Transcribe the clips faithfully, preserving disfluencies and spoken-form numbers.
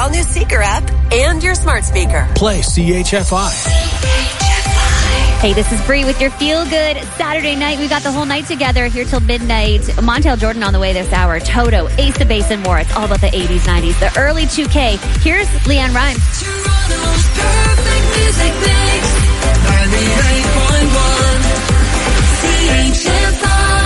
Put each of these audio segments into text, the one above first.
all-new Seeker app and your smart speaker. Play C H F I. Hey, this is Bree with your Feel Good Saturday night. We got the whole night together here till midnight. Montel Jordan on the way this hour. Toto, Ace of Base, and more. It's all about the eighties, nineties, the early two K. Here's Leanne Rimes. Toronto's perfect music mix. ninety-eight point one C H F I.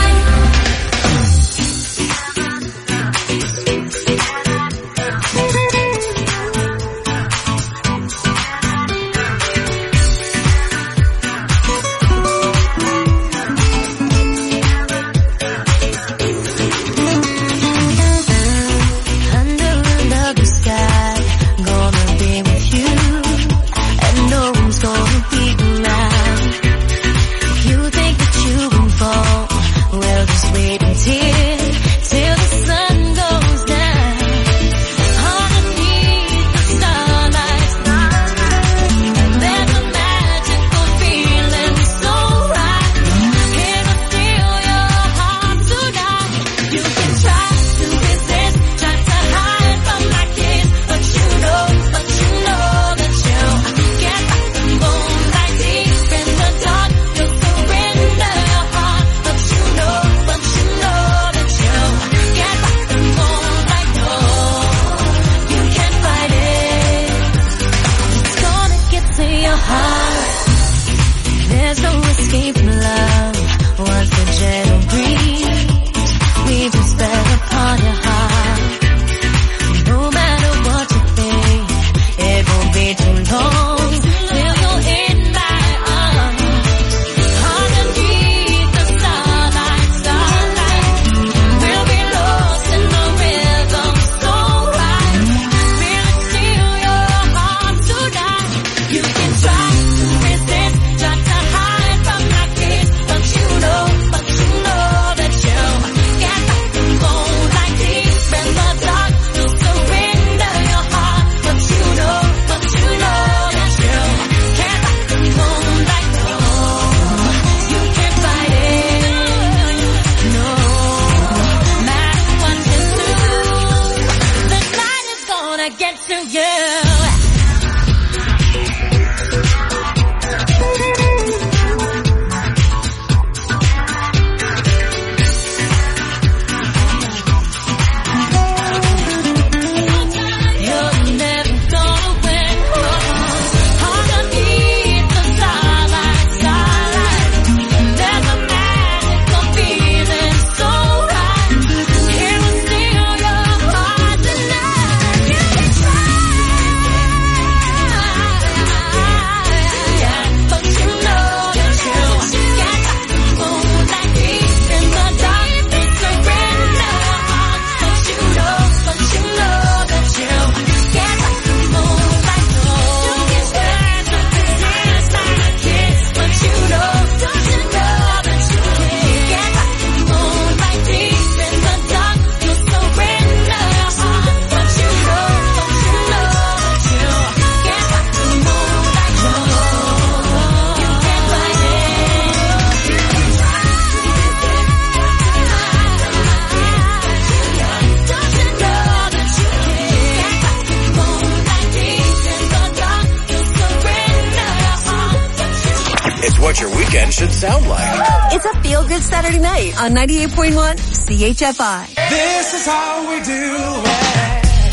Should sound like. It's a feel-good Saturday night on ninety-eight point one C H F I. This is how we do it.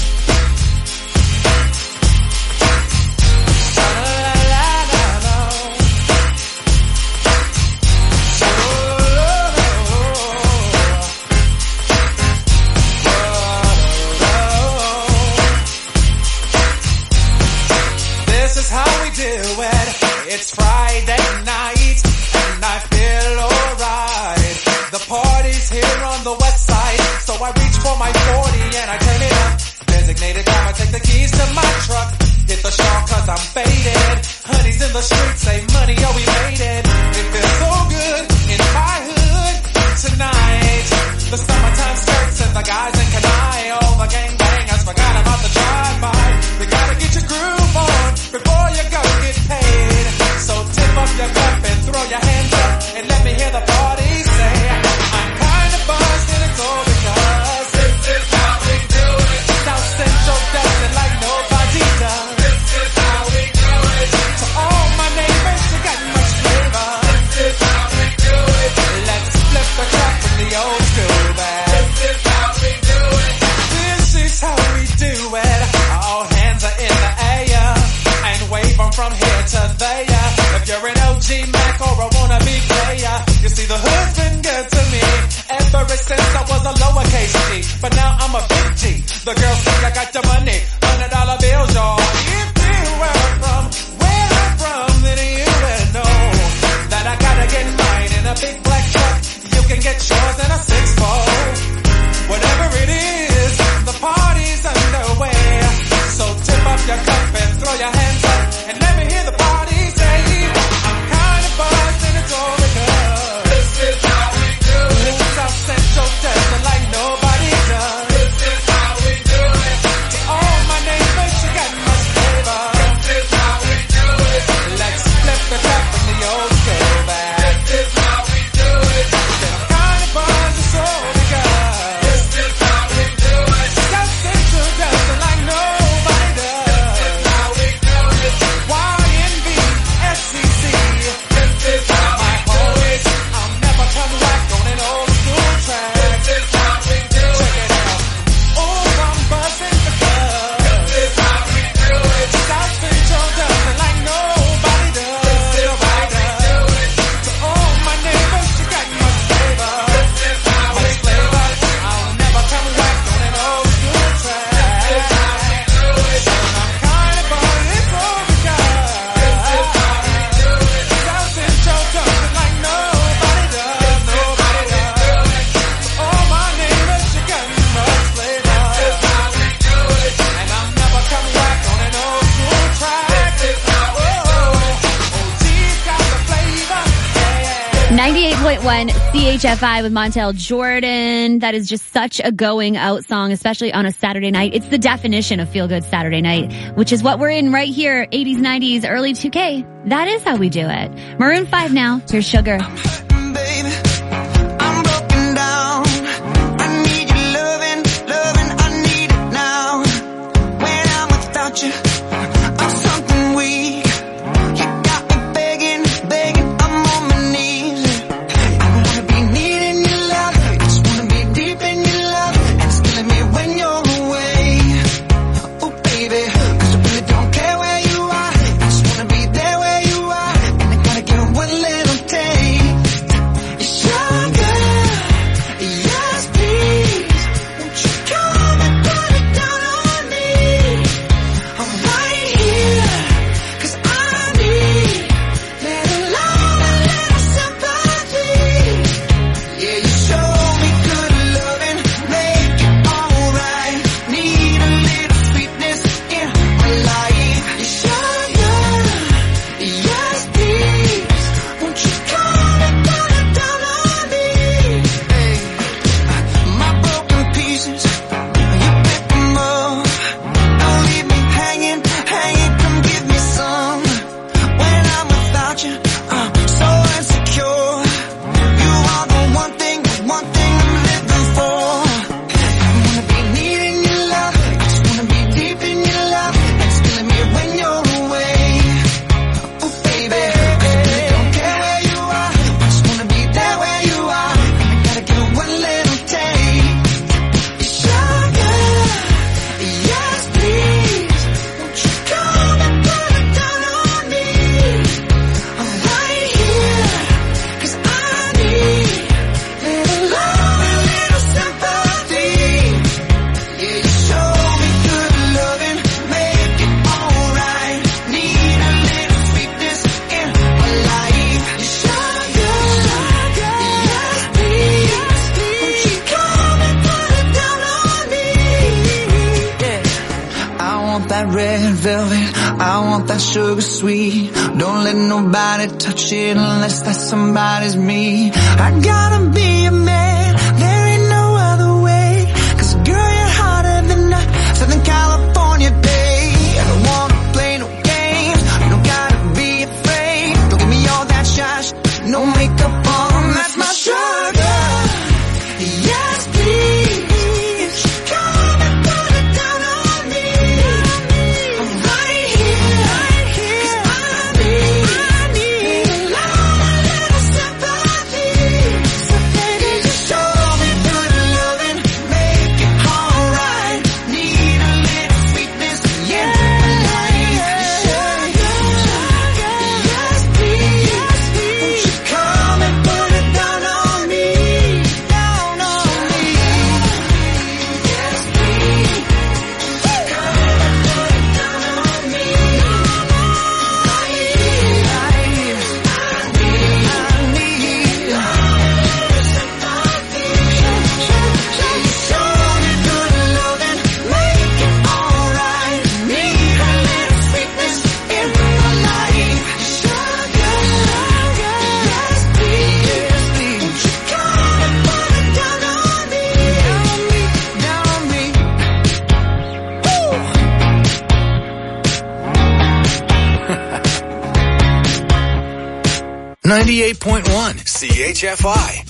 This is how we do it. It's Friday night. I feel alright. The party's here on the west side, so I reach for my forty and I turn it up. Designated time, I take the keys to my truck. Hit the shop cause I'm faded. Honey's in the streets, say money, oh we made it. It feels so good in my hood tonight. The summertime skirts and the guys in Kanai. All the gangbangers forgot about the drive-by. You gotta get your groove on before you go get paid. So tip up your cup and throw your hands up and let me hear the party say, I'm kinda buzzed and it's all because this is how we do it. South Central does it like no The girls say I got your money, hundred dollar bills, y'all. If you were from where I'm from, then you would know that I gotta get mine in a big black truck. You can get yours in a six fold. Whatever it is, the party's underway. So tip up your cup and throw your hands up and let me hear the party say, I'm kind of buzzed and it's all because this is how we do it. South Central does it like nobody does. This is how we do it. To all my neighbors, you got much flavor. This is how we do it. Let's flip the trap from the old school back. This is how we do it. I'm kind of buzzed, it's all because this is how we do it. South Central does it like nobody does. This is how we do it. Y N B S C C. This is how my homies. I'll never come back on an old school track. This is how we do it. Check it out. Oh, I'm buzzing because this is how we do it. South Central does it like nobody does. This is how we do it. To all my neighbors, you got much flavor. This is how we do it. I'll never come back on an old school track. This is how we do it. I'm kind of buzzed, it's all because this is how we do it. South Central does it like nobody does. Nobody does. To all my neighbors, you got much flavor. This is how we do it. And I'll never come back on an old school track. This is how we do it. O G's got the flavor. Yeah, yeah. ninety-eight point one C H F I with Montel Jordan. That is just such a going out song, especially on a Saturday night. It's the definition of feel good Saturday night, which is what we're in right here. eighties, nineties, early two K. That is how we do it. Maroon five now. Here's Sugar. Baby, I'm broken down. I need your loving, loving, I need it now. When I'm without you, I'm something weak. You got me begging, begging, I'm on my knees. I wanna be needing your love, I just wanna be deep in your love, and it's killing me when you're away. Oh baby, 'cause I really don't care where you are, I just wanna be there where you are, and I gotta get one little taste. Sugar, yes please, won't you come and put it down on me? I'm right here, 'cause I need little love and little sympathy. Yeah, you show me good loving, make it alright. Need a little sweetness in my life. Sugar, yes please, won't you come and put it down on me? Hey, my broken pieces, you pick them up. Don't leave me hanging, hanging, come give me some. When I'm without you, I'm so insecure. You are the one thing, the one thing I'm living for. I wanna be needing your love, I just wanna be deep in your love, and it's killing me when you're away. Oh baby, 'cause I really don't care where you are, I just wanna be there where you are, and I gotta get one little taste. Sugar, yes please, won't you come and put it down on me? I'm right here, 'cause I need little love and little sympathy. Yeah, you show me good loving, make it alright. Need a little sweetness in my life. Sugar, yes please, won't you come and put it down on me? Yeah. I want that red velvet, I want that sugar sweet. Don't let nobody touch it unless that somebody's me. I gotta be a man, there ain't no other way. 'Cause girl, you're hotter than a Southern California day. I don't wanna play no games, you don't gotta be afraid. Don't give me all that shush, no makeup on, that's my sugar. Yes please, come and put it down on me. I'm right here, 'cause I need little love and little sympathy. So baby, just show ninety-eight point one C H F I.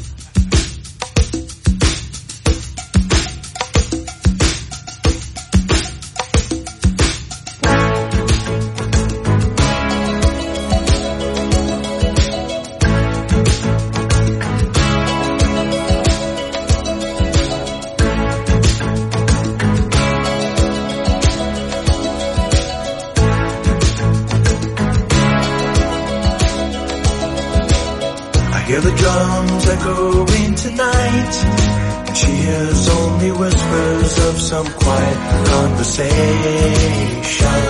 Hear the drums echoing tonight, and she hears only whispers of some quiet conversation.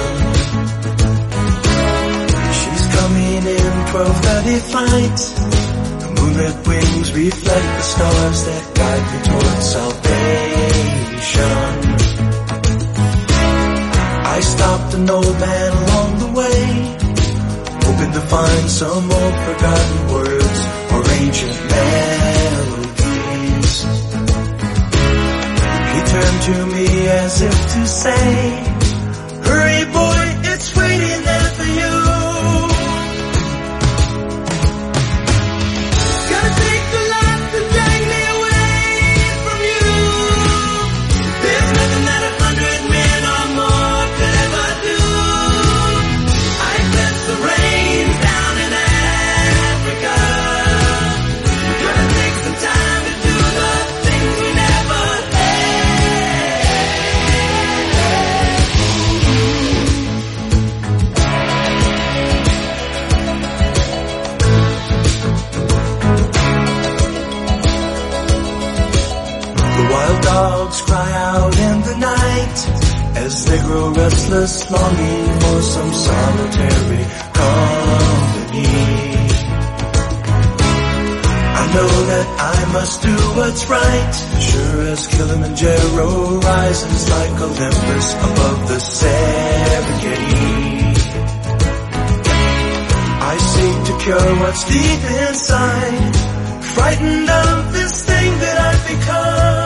She's coming in twelve thirty flight. The moonlit wings reflect the stars that guide me towards salvation. I stopped an old man along the way, hoping to find some old forgotten words or ancient melodies. He turned to me as if to say, hurry boy, it's waiting there for you. Gotta take the light to drag me away from you. There's nothing that a hundred men or more could ever do. I bless the rains down in Africa. Time to do the things we never The wild dogs cry out in the night as they grow restless, longing for some solitary company. I know that I must do what's right, sure as Kilimanjaro rises like Olympus above the Serengeti. I seek to cure what's deep inside, frightened of this thing that I've become.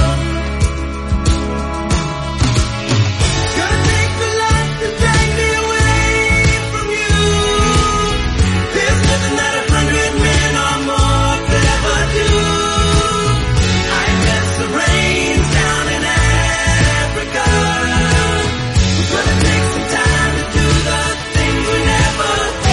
Gonna take the light to drag me away from you. There's nothing that a hundred men or more could ever do. I bless the rains down in Africa. It's gonna take some time to do the things we never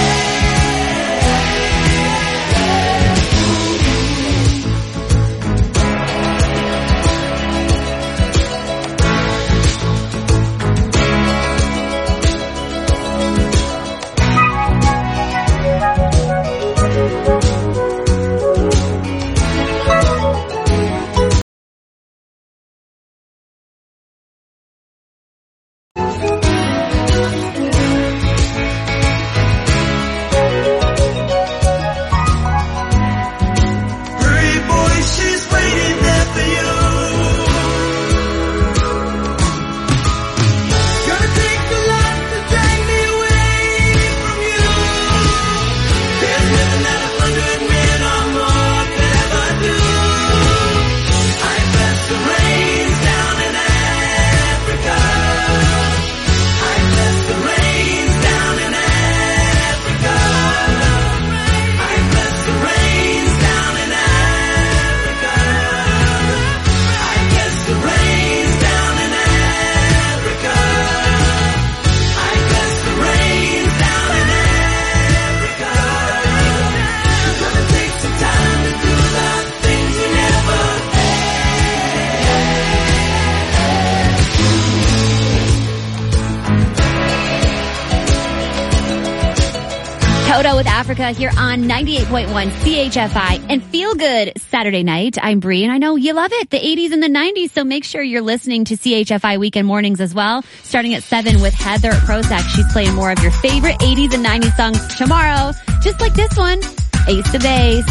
with Africa here on ninety-eight point one C H F I and Feel Good Saturday night. I'm Bree, and I know you love it, the eighties and the nineties, so make sure you're listening to C H F I Weekend Mornings as well. Starting at seven with Heather Prozac. She's playing more of your favorite eighties and nineties songs tomorrow, just like this one, Ace of Base.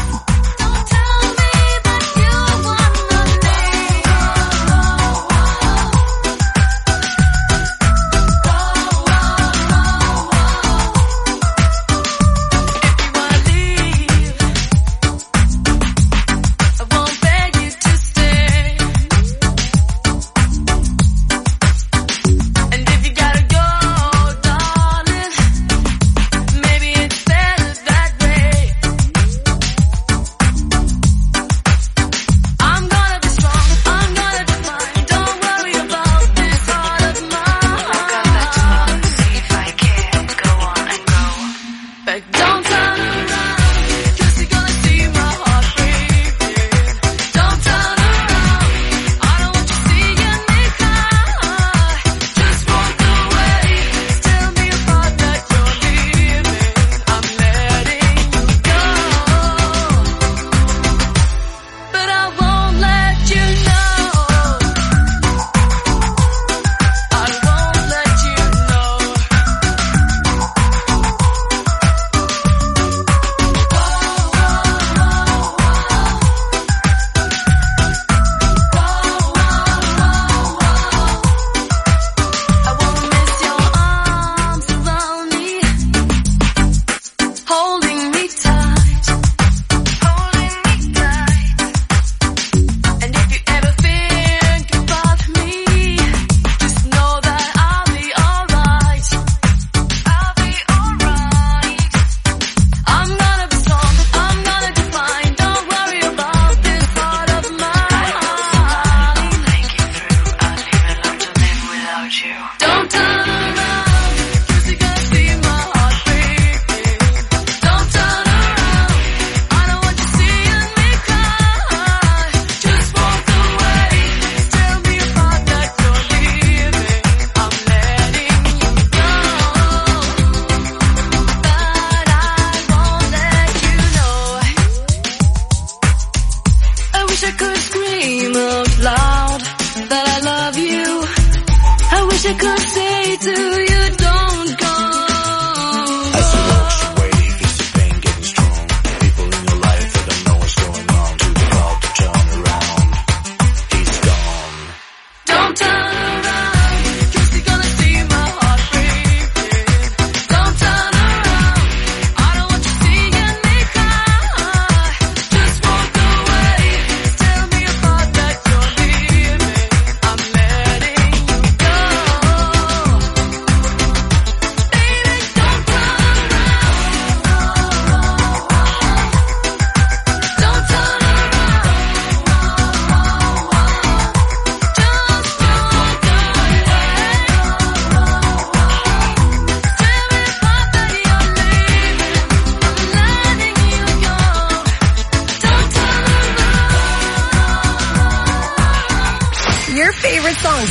Maybe instead of that way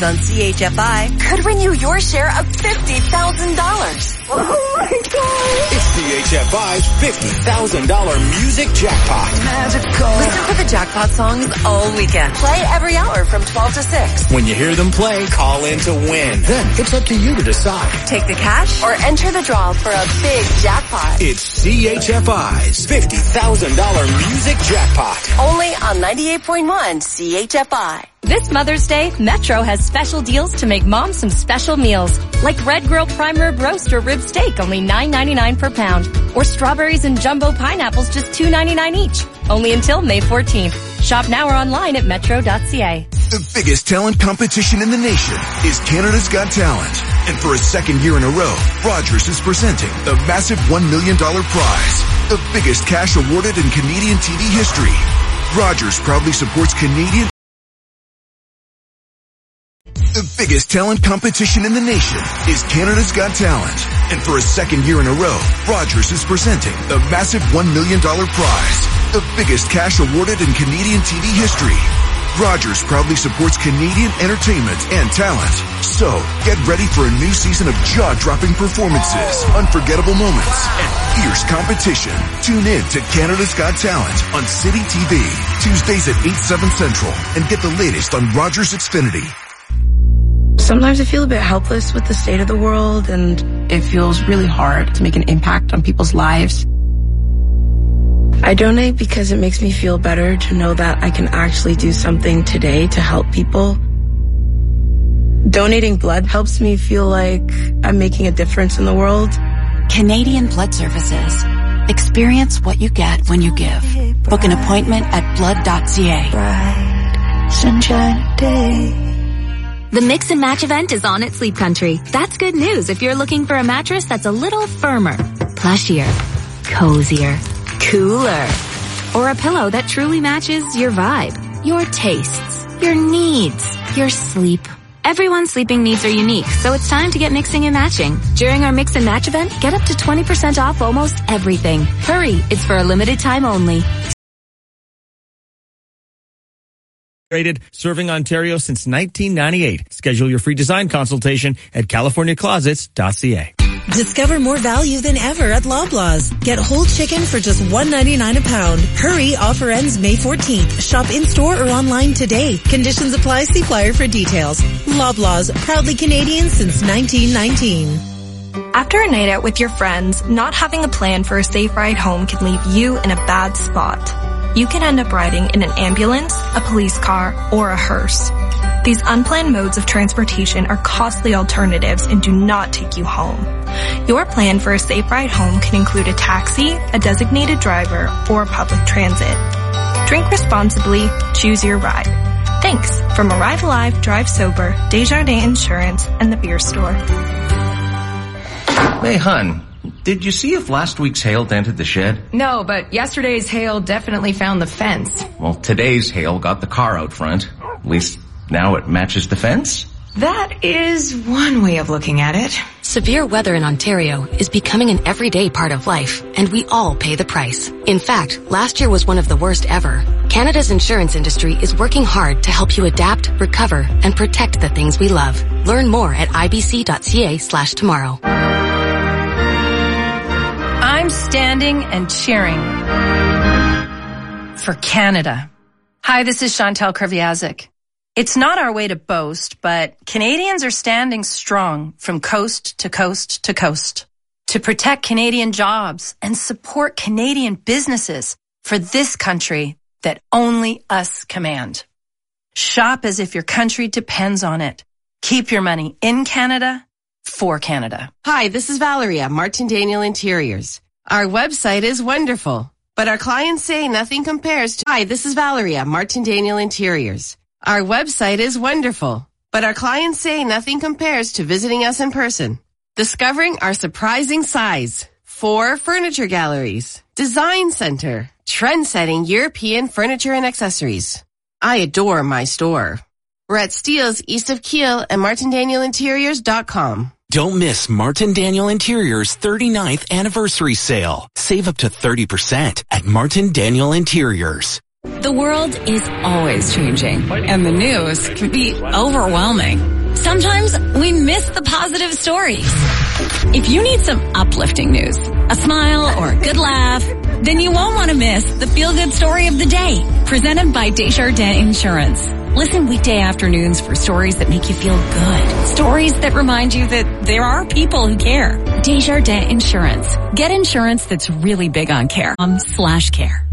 Friends on C H F I could win you your share of fifty thousand dollars. Oh my God. It's C H F I's fifty thousand dollars music jackpot. Magical. Listen for the jackpot songs all weekend. Play every hour from twelve to six. When you hear them play, call in to win. Then it's up to you to decide. Take the cash or enter the draw for a big jackpot. It's C H F I's fifty thousand dollars music jackpot. Only on ninety-eight point one C H F I. This Mother's Day, Metro has special deals to make mom some special meals. Like Red Grill Prime Rib Roast or Rib Steak, only nine ninety-nine per pound. Or strawberries and jumbo pineapples, just two ninety-nine each. Only until May fourteenth. Shop now or online at metro dot c a. The biggest talent competition in the nation is Canada's Got Talent. And for a second year in a row, Rogers is presenting the massive one million dollars prize. The biggest cash awarded in Canadian T V history. Rogers proudly supports Canadian. The biggest talent competition in the nation is Canada's Got Talent. And for a second year in a row, Rogers is presenting the massive one million dollars prize. The biggest cash awarded in Canadian T V history. Rogers proudly supports Canadian entertainment and talent. So, get ready for a new season of jaw-dropping performances, unforgettable moments, and fierce competition. Tune in to Canada's Got Talent on City T V, Tuesdays at eight, seven Central, and get the latest on Rogers Xfinity. Sometimes I feel a bit helpless with the state of the world, and it feels really hard to make an impact on people's lives. I donate because it makes me feel better to know that I can actually do something today to help people. Donating blood helps me feel like I'm making a difference in the world. Canadian Blood Services. Experience what you get when you give. Book an appointment at blood dot c a. Bright sunshine day. The Mix and Match event is on at Sleep Country. That's good news if you're looking for a mattress that's a little firmer, plushier, cozier, cooler, or a pillow that truly matches your vibe, your tastes, your needs, your sleep. Everyone's sleeping needs are unique, so it's time to get mixing and matching. During our Mix and Match event, get up to twenty percent off almost everything. Hurry, it's for a limited time only. Serving Ontario since nineteen ninety-eight. Schedule your free design consultation at california closets dot c a. Discover more value than ever at Loblaws. Get whole chicken for just one ninety-nine a pound. Hurry, offer ends May fourteenth. Shop in-store or online today. Conditions apply. See flyer for details. Loblaws, proudly Canadian since nineteen nineteen. After a night out with your friends, not having a plan for a safe ride home can leave you in a bad spot. You can end up riding in an ambulance, a police car, or a hearse. These unplanned modes of transportation are costly alternatives and do not take you home. Your plan for a safe ride home can include a taxi, a designated driver, or public transit. Drink responsibly, choose your ride. Thanks from Arrive Alive, Drive Sober, Desjardins Insurance, and the Beer Store. Hey, hun. Did you see if last week's hail dented the shed? No, but yesterday's hail definitely found the fence. Well, today's hail got the car out front. At least now it matches the fence. That is one way of looking at it. Severe weather in Ontario is becoming an everyday part of life, and we all pay the price. In fact, last year was one of the worst ever. Canada's insurance industry is working hard to help you adapt, recover, and protect the things we love. Learn more at i b c dot c a slash tomorrow. I'm standing and cheering for Canada. Hi, this is Chantal Kreviazuk. It's not our way to boast, but Canadians are standing strong from coast to coast to coast to protect Canadian jobs and support Canadian businesses for this country that only us command. Shop as if your country depends on it. Keep your money in Canada for Canada. Hi, this is Valerie at Martin Daniel Interiors. Our website is wonderful, but our clients say nothing compares to... Hi, this is Valerie at Martin Daniel Interiors. Our website is wonderful, but our clients say nothing compares to visiting us in person. Discovering our surprising size, four furniture galleries, design center, trend-setting European furniture and accessories. I adore my store. We're at Steeles east of Kiel and martin daniel interiors dot com. Don't miss Martin Daniel Interiors' thirty-ninth anniversary sale. Save up to thirty percent at Martin Daniel Interiors. The world is always changing, and the news can be overwhelming. Sometimes we miss the positive stories. If you need some uplifting news, a smile or a good laugh, then you won't want to miss the feel-good story of the day, presented by Desjardins Insurance. Listen weekday afternoons for stories that make you feel good. Stories that remind you that there are people who care. Desjardins Insurance. Get insurance that's really big on care. Um, slash care.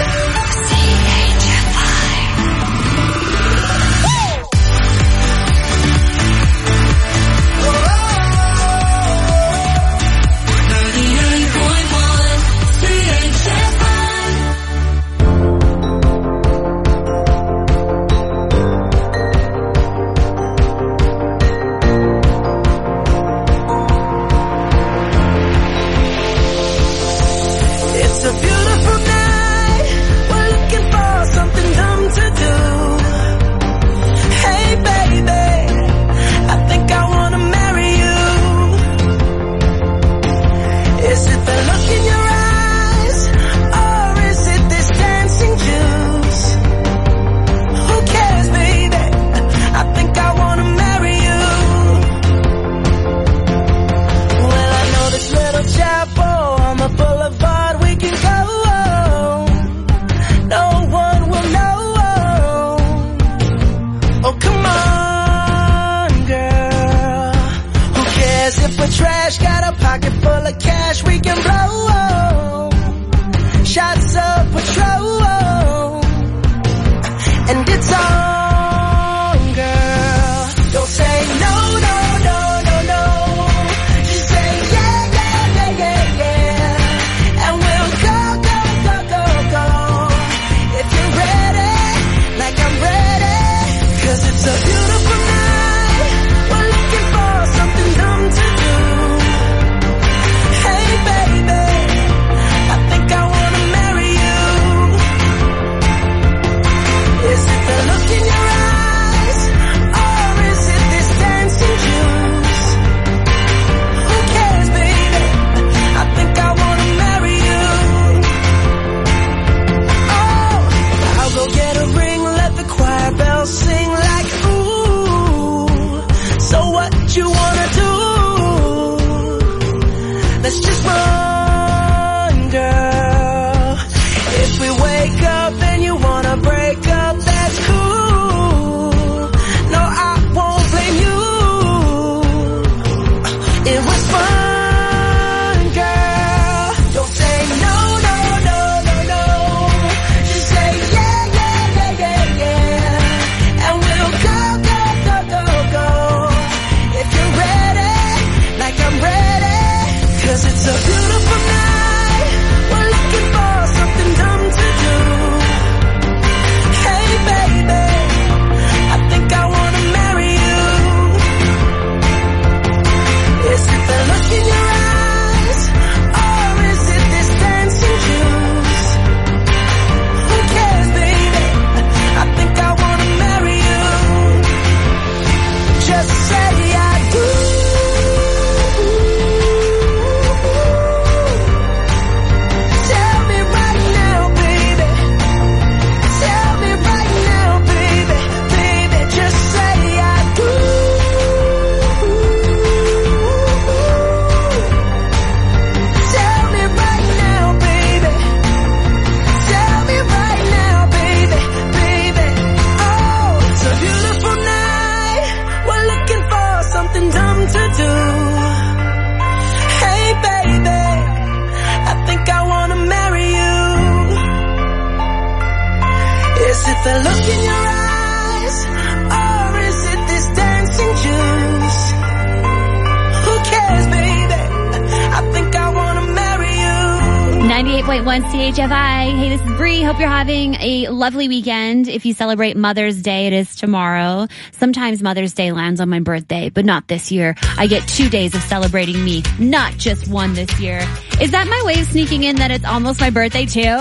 ninety-eight point one C H F I. Hey, this is Bree. Hope you're having a lovely weekend. If you celebrate Mother's Day, it is tomorrow. Sometimes Mother's Day lands on my birthday, but not this year. I get two days of celebrating me, not just one this year. Is that my way of sneaking in that it's almost my birthday too?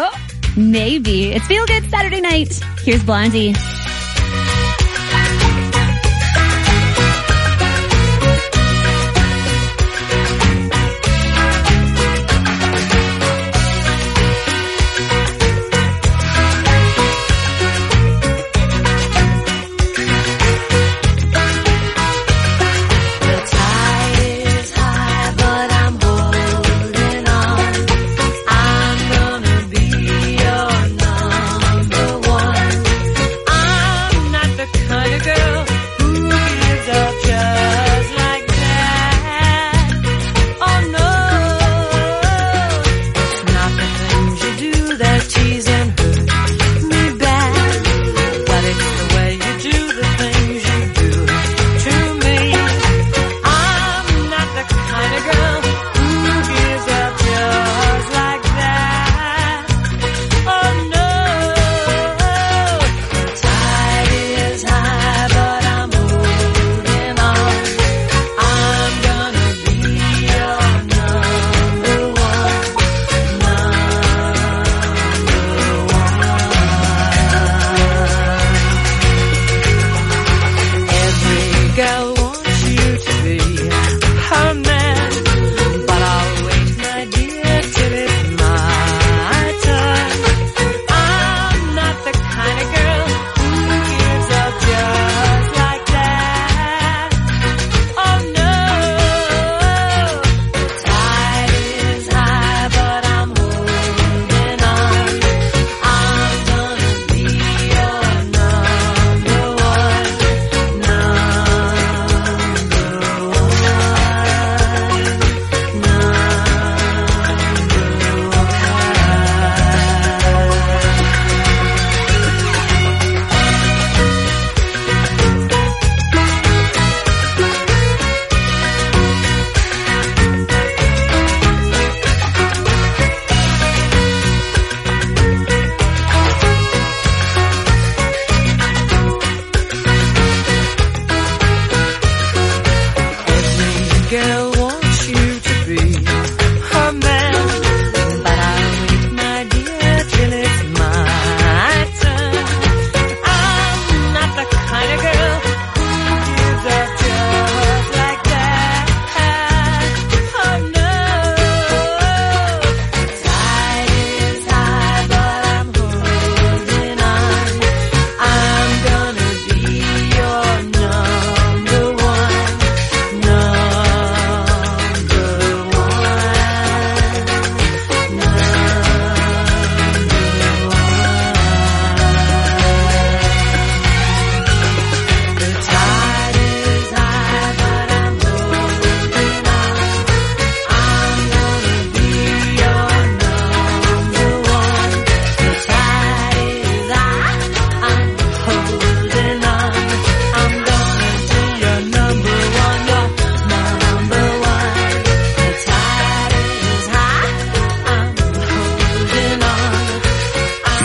Maybe. It's Feel Good Saturday night. Here's Blondie.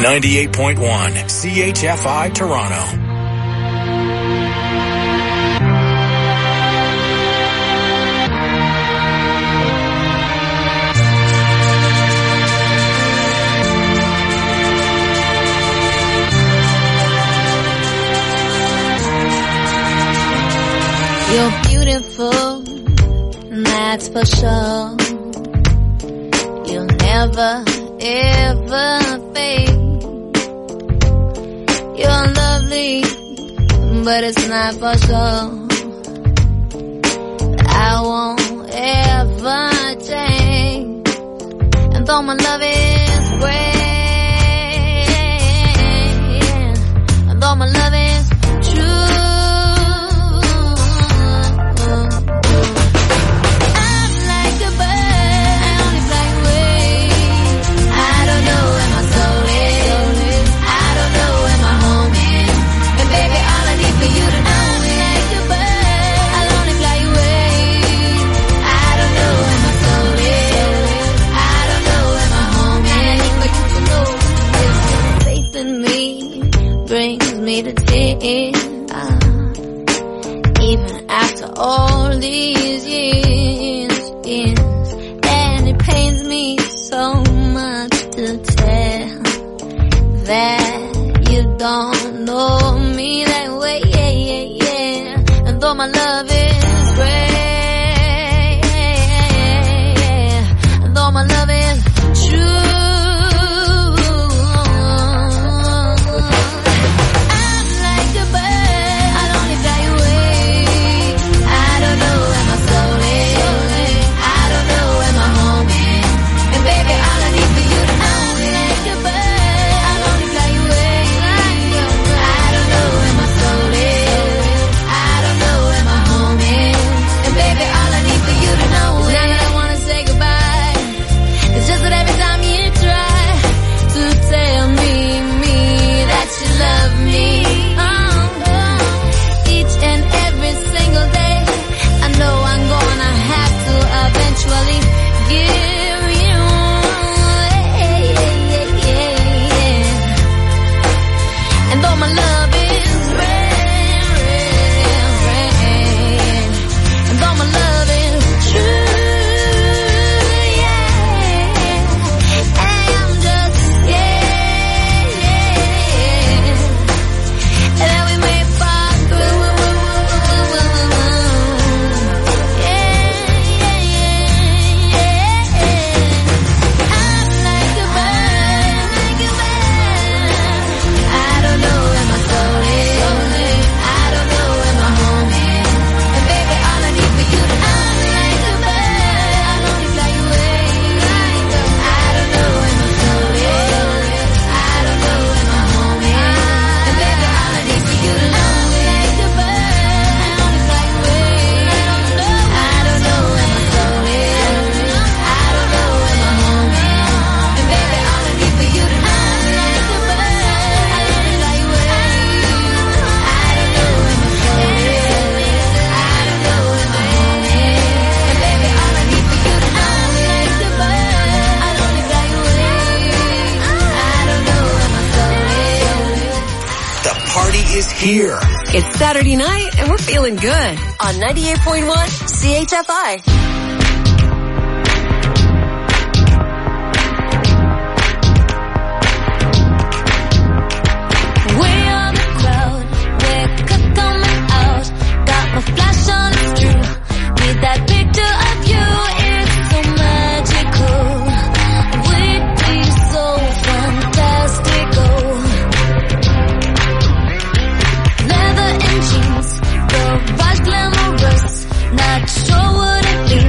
ninety-eight point one C H F I Toronto. You're beautiful, that's for sure. You'll never, ever fade. You're lovely, but it's not for sure. I won't ever change. And though my love is great, and though my love is true, to tears, even after all these years, years, and it pains me so much to tell that you don't know me that way, yeah, yeah, yeah. And though my love is great, and though my love is true, Here. It's Saturday night and we're feeling good on ninety-eight point one C H F I. Not sure what it means.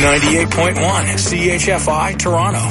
ninety-eight point one C H F I Toronto.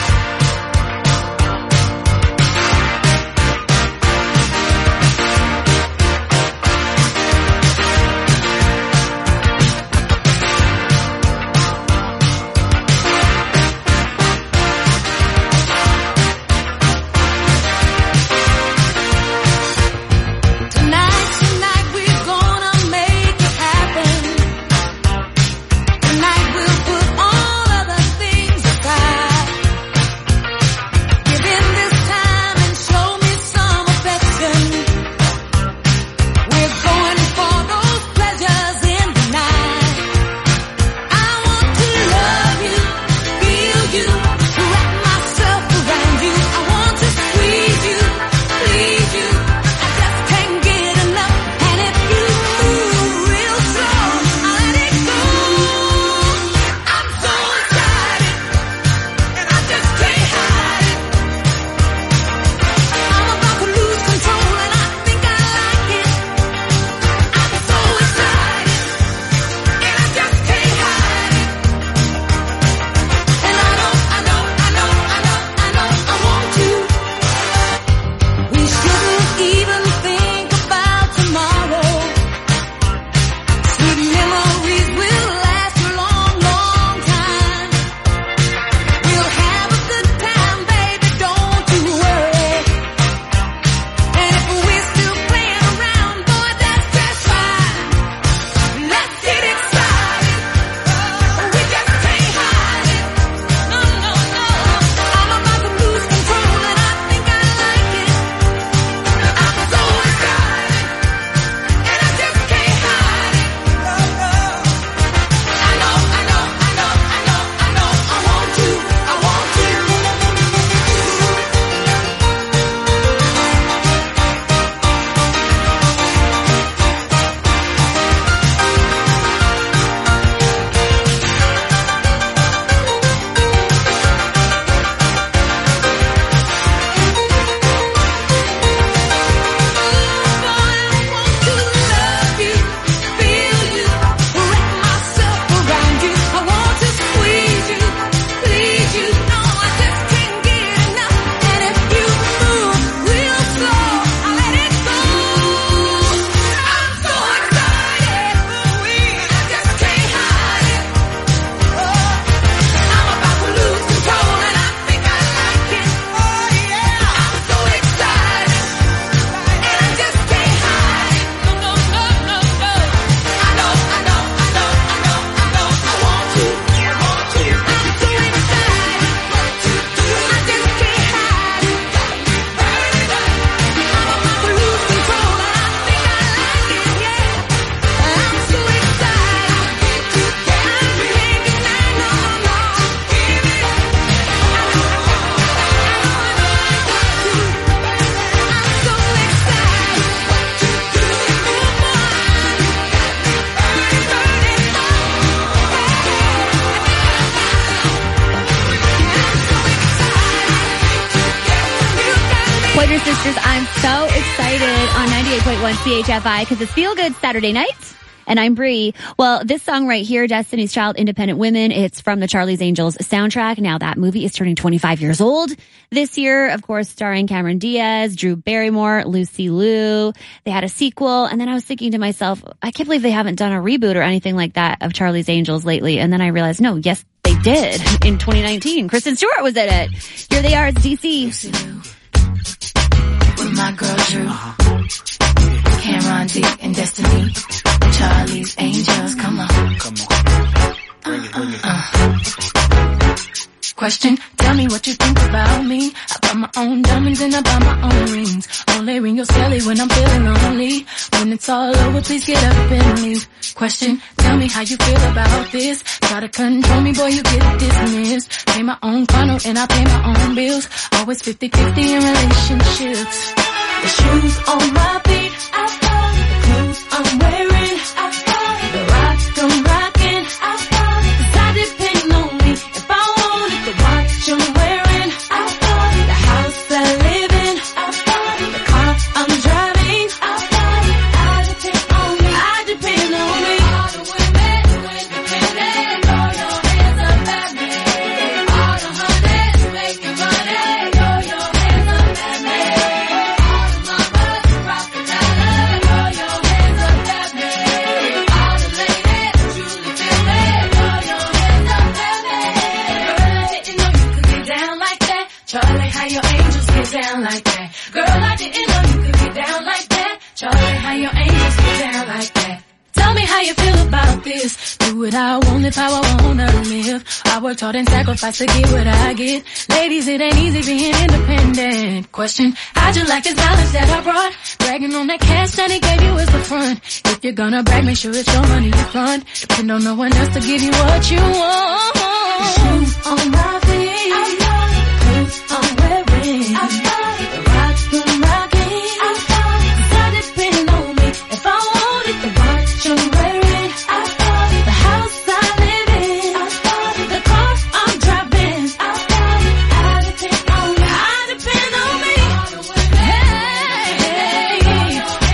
Pointer Sisters, I'm so excited on ninety-eight point one C H F I because it's Feel Good Saturday night. And I'm Bree. Well, this song right here, Destiny's Child, Independent Women, it's from the Charlie's Angels soundtrack. Now that movie is turning twenty-five years old this year, of course, starring Cameron Diaz, Drew Barrymore, Lucy Liu. They had a sequel. And then I was thinking to myself, I can't believe they haven't done a reboot or anything like that of Charlie's Angels lately. And then I realized, no, yes, they did in twenty nineteen. Kristen Stewart was in it. Here they are. It's D C. Lucy Liu with my girl Drew. Cameron D and Destiny. Charlie's Angels, come on. Come on. Bring it, bring it. Uh, uh. Question, tell me what you think about me. I buy my own diamonds and I buy my own rings. Only ring your celly when I'm feeling lonely. When it's all over, please get up and leave. Question, tell me how you feel about this. Try to control me, boy, you get dismissed. Pay my own funnel and I pay my own bills. Always fifty-fifty in relationships. The shoes on my feet, I bought the clothes I'm wearing. I bought the rock I'm rocking. I bought it 'cause I depend on me. If I wanted the watch I'm wearing, I bought it. The house I live in, I bought it. The car I'm driving, I bought it. I depend on me. I depend on me. All the women who independent, throw your hands how you feel about this. Do what I want, live how I wanna live. I worked hard and sacrificed to get what I get. Ladies, it ain't easy being independent. Question, how'd you like this balance that I brought? Bragging on that cash that he gave you is the front. If you're gonna brag, make sure it's your money you front. Depend on no one else to give you what you want. Shoes on my feet, clothes I'm wearing, the watch I'm rocking, cause I depend on me. If I want it, the watch I'm wearing, the house I live in, the car I'm driving, I depend on me. I depend on me. Hey,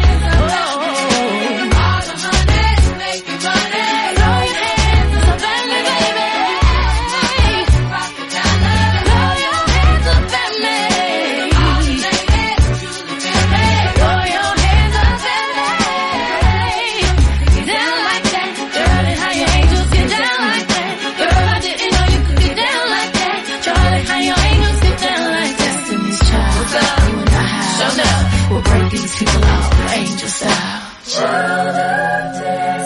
oh, all the honey, make me money. Throw your hands up at me, baby. Rock the dollar. Throw your hands up at me. All the ladies, throw your hands up at me. Get down like that. Charlie, how your angels get down like that. Girl, I didn't know you could get down like that. Charlie, how your angels get down like that. Destiny's Child, what's up? You and I have showed up. We'll break these people out, angel style. Child of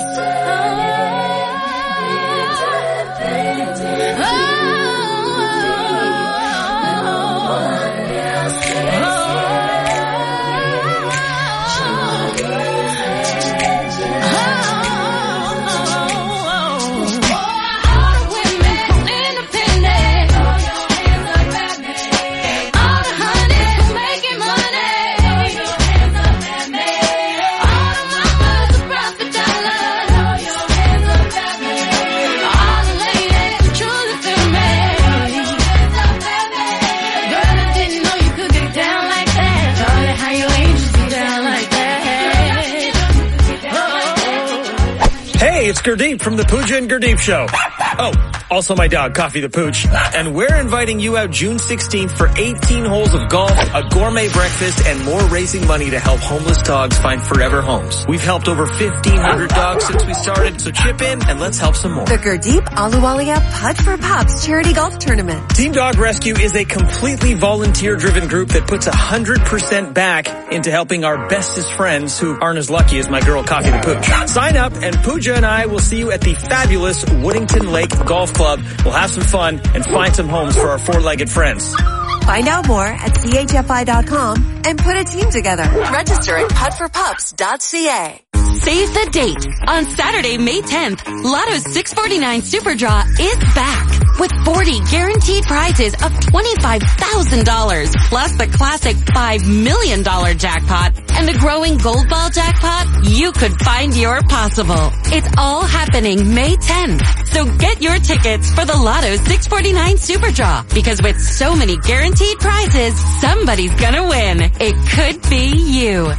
It's Gurdeep from the Pooja and Gurdeep Show. Oh, also my dog, Coffee the Pooch. And we're inviting you out June sixteenth for eighteen holes of golf, a gourmet breakfast, and more raising money to help homeless dogs find forever homes. We've helped over fifteen hundred dogs since we started, so chip in and let's help some more. The Gurdeep Ahluwalia Putt for Pups Charity Golf Tournament. Team Dog Rescue is a completely volunteer-driven group that puts one hundred percent back into helping our bestest friends who aren't as lucky as my girl, Coffee the Pooch. Sign up and Pooja and I will see you at the fabulous Woodington Lake Golf Club. We'll have some fun and find some homes for our four-legged friends. Find out more at C H F I dot com and put a team together. Register at putt for pups dot C A. Save the date. On Saturday, May tenth, Lotto's six forty-nine Super Draw is back with forty guaranteed prizes of twenty-five thousand dollars plus the classic five million dollars jackpot and the growing Gold Ball jackpot. You could find your possible. It's all happening May tenth. So get your tickets for the Lotto's six forty-nine Super Draw because with so many guaranteed prizes, somebody's gonna win. It could be you.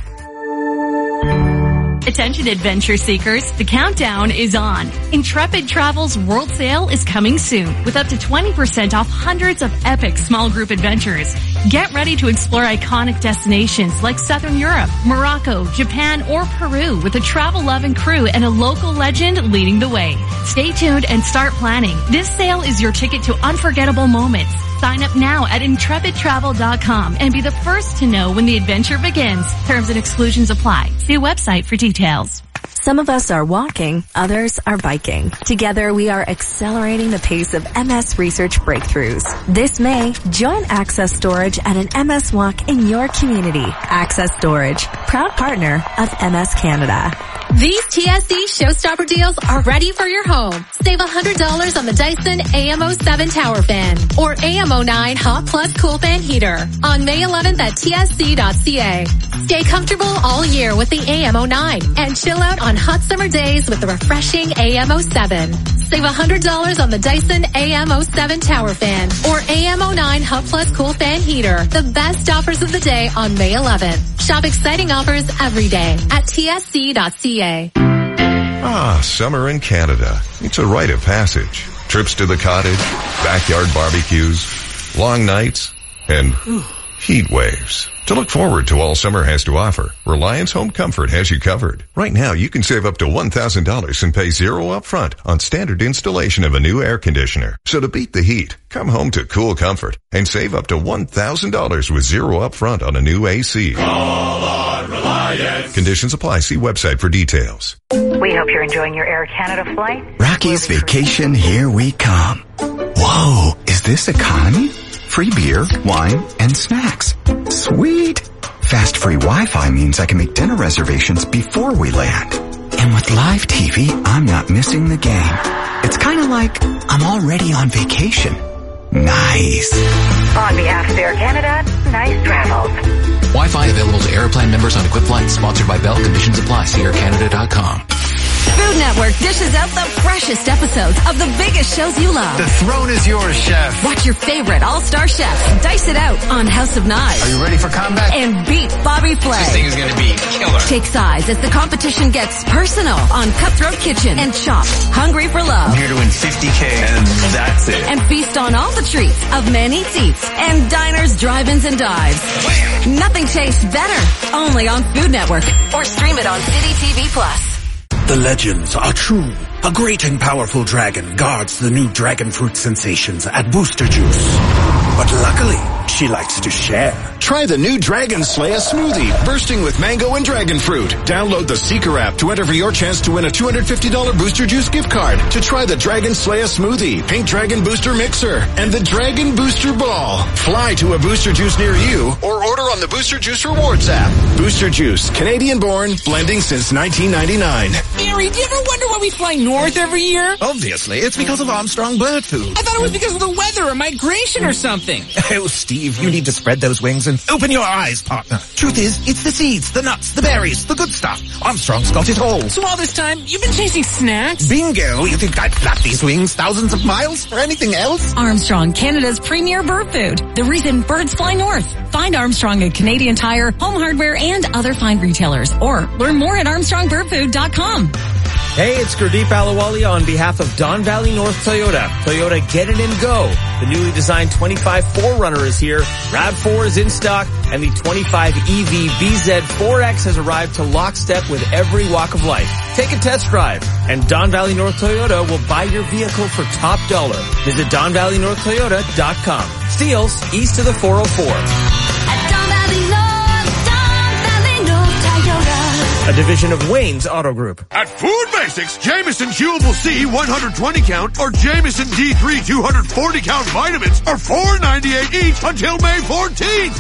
Attention adventure seekers, the countdown is on. Intrepid Travel's World Sale is coming soon with up to twenty percent off hundreds of epic small group adventures. Get ready to explore iconic destinations like Southern Europe, Morocco, Japan, or Peru with a travel-loving crew and a local legend leading the way. Stay tuned and start planning. This sale is your ticket to unforgettable moments. Sign up now at intrepid travel dot com and be the first to know when the adventure begins. Terms and exclusions apply. See website for details. Some of us are walking, others are biking. Together, we are accelerating the pace of M S research breakthroughs. This May, join Access Storage at an M S Walk in your community. Access Storage, proud partner of M S Canada. These T S E Showstopper deals are ready for your home. Save one hundred dollars on the Dyson A M oh seven Tower Fan or A M oh nine Hot Plus Cool Fan Heater on May eleventh at T S C dot C A. Stay comfortable all year with the A M oh nine and chill out on hot summer days with the refreshing A M oh seven. Save one hundred dollars on the Dyson A M oh seven Tower Fan or A M oh nine Hot Plus Cool Fan Heater. The best offers of the day on May eleventh. Shop exciting offers every day at T S C dot C A. Ah, summer in Canada. It's a rite of passage. Trips to the cottage, backyard barbecues, long nights, and heat waves. To look forward to all summer has to offer, Reliance Home Comfort has you covered. Right now, you can save up to one thousand dollars and pay zero upfront on standard installation of a new air conditioner. So to beat the heat, come home to Cool Comfort and save up to one thousand dollars with zero upfront on a new A C. Call on Reliance. Conditions apply. See website for details. We hope you're enjoying your Air Canada flight. Rocky's Vacation, here we come. Whoa, is this economy? Free beer, wine, and snacks. Sweet. Fast free Wi-Fi means I can make dinner reservations before we land. And with live T V, I'm not missing the game. It's kind of like I'm already on vacation. Nice. On behalf of Air Canada, nice travels. Wi-Fi available to Airplan members on equipped flights. Sponsored by Bell. Conditions apply. See air canada dot com. Food Network dishes out the freshest episodes of the biggest shows you love. The throne is yours, chef. Watch your favorite all-star chefs dice it out on House of Knives. Are you ready for combat? And beat Bobby Flay. This thing is going to be killer. Take sides as the competition gets personal on Cutthroat Kitchen and Chopped, Hungry for Love. I'm here to win fifty K and that's it. And feast on all the treats of Man Eats Eats and Diners, Drive-Ins, and Dives. Wham. Nothing tastes better. Only on Food Network. Or stream it on City T V Plus. The legends are true. A great and powerful dragon guards the new dragon fruit sensations at Booster Juice. But luckily, she likes to share. Try the new Dragon Slayer smoothie, bursting with mango and dragon fruit. Download the Seeker app to enter for your chance to win a two hundred fifty dollars Booster Juice gift card to try the Dragon Slayer smoothie, Pink Dragon Booster Mixer, and the Dragon Booster Ball. Fly to a Booster Juice near you or order on the Booster Juice Rewards app. Booster Juice, Canadian-born, blending since nineteen ninety-nine. Mary, do you ever wonder why we fly north every year? Obviously, it's because of Armstrong Bird Food. I thought it was because of the weather or migration or something. Oh, Steve, you need to spread those wings and open your eyes, partner. Truth is, it's the seeds, the nuts, the berries, the good stuff. Armstrong's got it all. So all this time, you've been chasing snacks? Bingo! You think I'd flap these wings thousands of miles for anything else? Armstrong, Canada's premier bird food. The reason birds fly north. Find Armstrong at Canadian Tire, Home Hardware, and other fine retailers. Or learn more at armstrong bird food dot com. Hey, it's Gurdeep Ahluwalia on behalf of Don Valley North Toyota. Toyota, get it and go. The newly designed twenty-five four runner is here. RAV four is in stock, and the twenty-five E V B Z four X has arrived to lockstep with every walk of life. Take a test drive, and Don Valley North Toyota will buy your vehicle for top dollar. Visit don valley north toyota dot com. Steeles, east of the four oh four. At Don Valley North, Don Valley North Toyota. A division of Wayne's Auto Group. At Food Basics, Jameson Chewable C one hundred twenty count or Jameson D three two hundred forty count vitamins are four ninety-eight each until May fourteenth.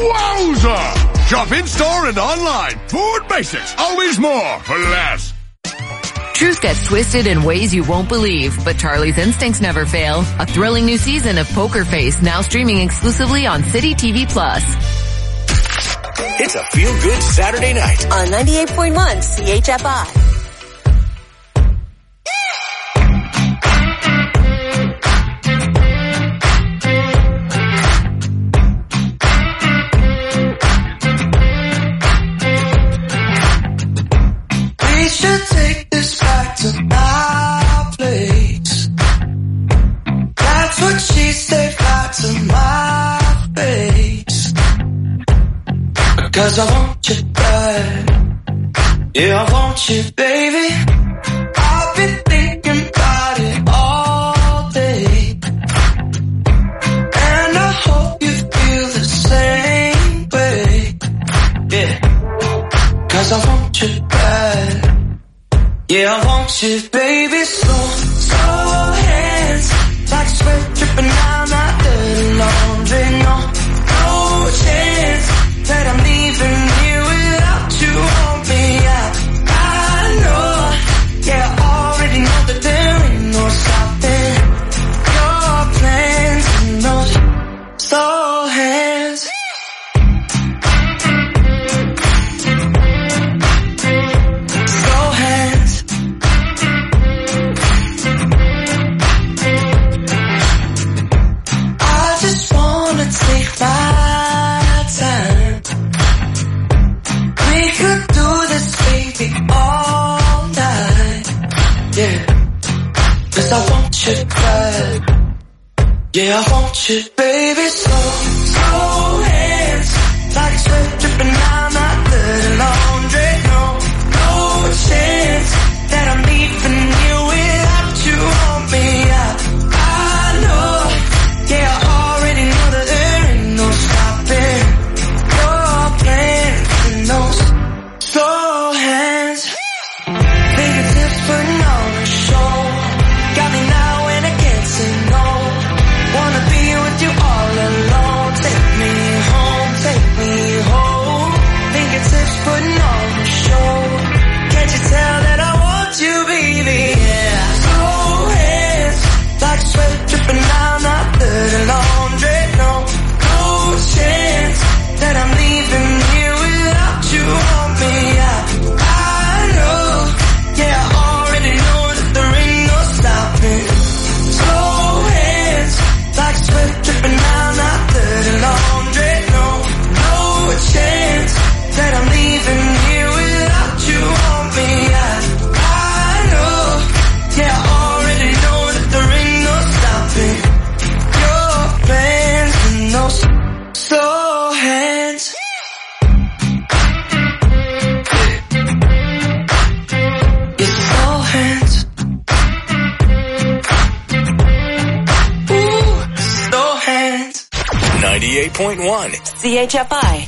Wowza! Shop in-store and online. Food Basics, always more for less. Truth gets twisted in ways you won't believe, but Charlie's instincts never fail. A thrilling new season of Poker Face now streaming exclusively on City T V Plus. It's a feel-good Saturday night on ninety-eight point one C H F I. We should take this back to my place. That's what she said, back to my face. Cause I want you bad. Yeah, I want you, baby. I've been thinking about it all day. And I hope you feel the same way. Yeah. Cause I want you bad. Yeah, I want you, baby. Slow, slow hands. Like sweat dripping down my dirty laundry. No, no chance that I'm leaving here without you on me. I, I know, yeah, I already know that there ain't no stopping your plans and those slow hands. Slow hands. I just wanna take my time. We could do this, baby, all night. Yeah, cause I want you bad. Yeah, I want you, baby. Slow, slow hands. Like sweat hands. Ooh, slow hands. ninety-eight point one C H F I.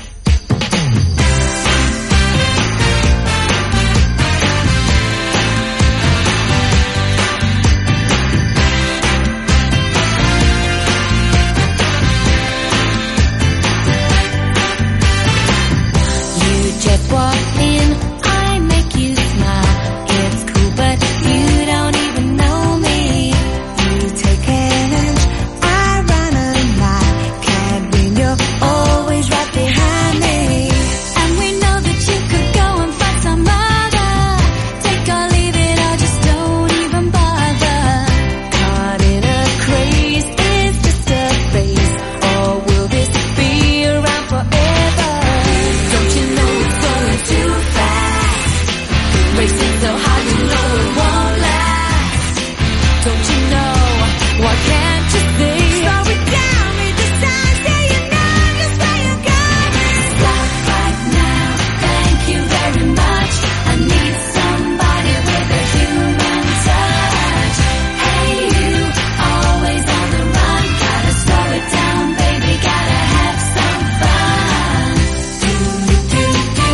Just walk in, I make you smile. It's cool, but you don't even know me. You take an inch, I run a mile. Can't win, you're always right behind me. And we know that you could go and find some other. Take or leave it, or just don't even bother. Caught in a craze, is just a phase, or will this be around forever? Don't you know too fast, racing so hard you know it won't last. Don't you know, why can't you see? Slow it down, read the signs, say you know just where you're going. Stop right now, thank you very much. I need somebody with a human touch. Hey you, always on the run, gotta slow it down baby, gotta have some fun. Do do do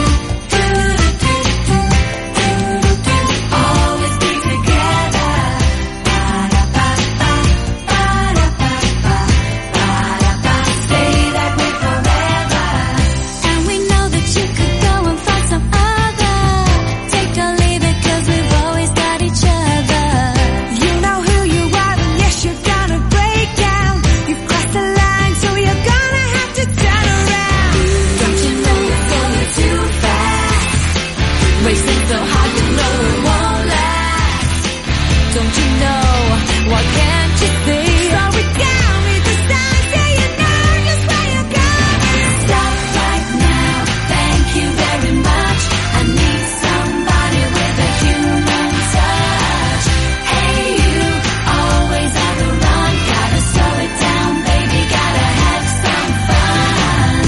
always be together. Stay that way forever. And we know that you could go and find some other. Take or leave it, cause we've always got each other. You know who you are, and yes, you're gonna break down. You've crossed the line, so you're gonna have to turn around. Don't you know it's going too fast? Racing so hard you know it won't last. Don't you know, why can't you see? Slow it down, read the signs, say you know just where you're going. Stop right now, thank you very much. I need somebody with a human touch. Hey you, always on the run, gotta slow it down baby, gotta have some fun.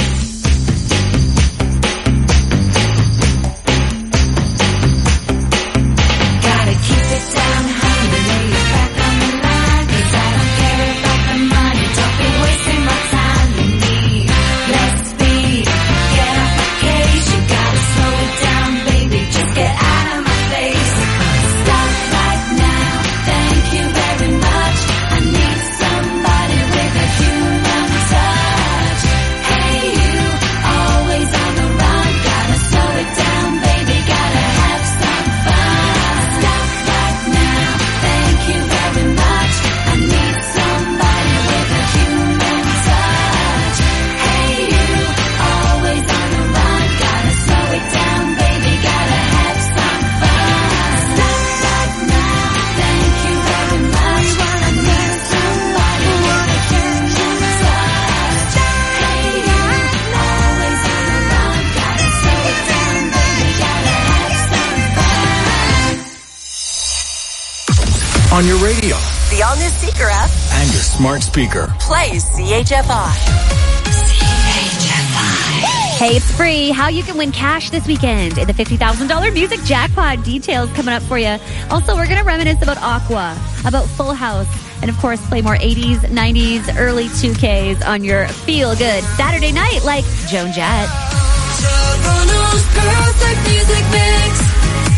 Gotta keep it down, honey, lay it back on the line, cause I don't care about the money, don't be wasting my time. You need less speed, get off the case, you gotta slow it down baby, just get out of my face. Stop right now, thank you very much. I need somebody with a human touch. Hey you, always on the run, gotta slow it down baby, gotta have some fun. Stop right now, thank you very much. I need somebody with a human touch. Hey you, always on the run, gotta slow it down baby, gotta have some fun. Stop right now, thank you very much. I need somebody with a human touch. Hey you, always on the run, gotta slow it down baby, gotta have some fun. On your radio The all-new Seeker app. and your smart speaker. Play C H F I. Hey, it's free. How you can win cash this weekend in the fifty thousand dollars music jackpot. Details coming up for you. Also, we're going to reminisce about Aqua, about Full House, and of course, play more eighties, nineties, early two Ks on your feel-good Saturday night like Joan Jett. Toronto's perfect music mix.